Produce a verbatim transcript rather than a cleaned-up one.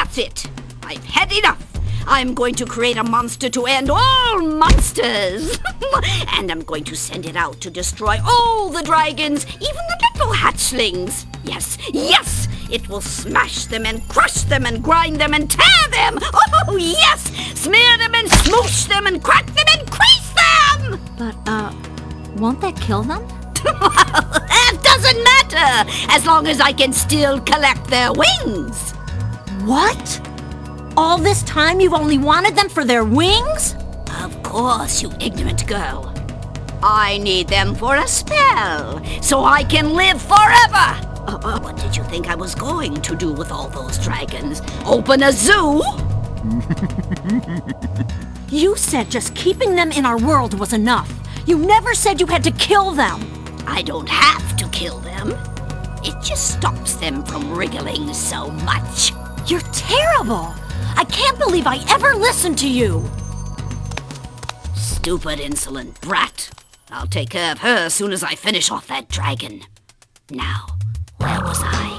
That's it. I've had enough. I'm going to create a monster to end all monsters. And I'm going to send it out to destroy all the dragons, even the little hatchlings. Yes, yes! It will smash them and crush them and grind them and tear them. Oh, yes! Smear them and smoosh them and crack them and crease them! But, uh, won't that kill them? That doesn't matter, as long as I can still collect their wings. What? All this time you've only wanted them for their wings? Of course, you ignorant girl. I need them for a spell, so I can live forever. Uh, uh, what did you think I was going to do with all those dragons? Open a zoo? You said just keeping them in our world was enough. You never said you had to kill them. I don't have to kill them. It just stops them from wriggling so much. You're terrible. I can't believe I ever listened to you. Stupid, insolent brat. I'll take care of her as soon as I finish off that dragon. Now, where was I?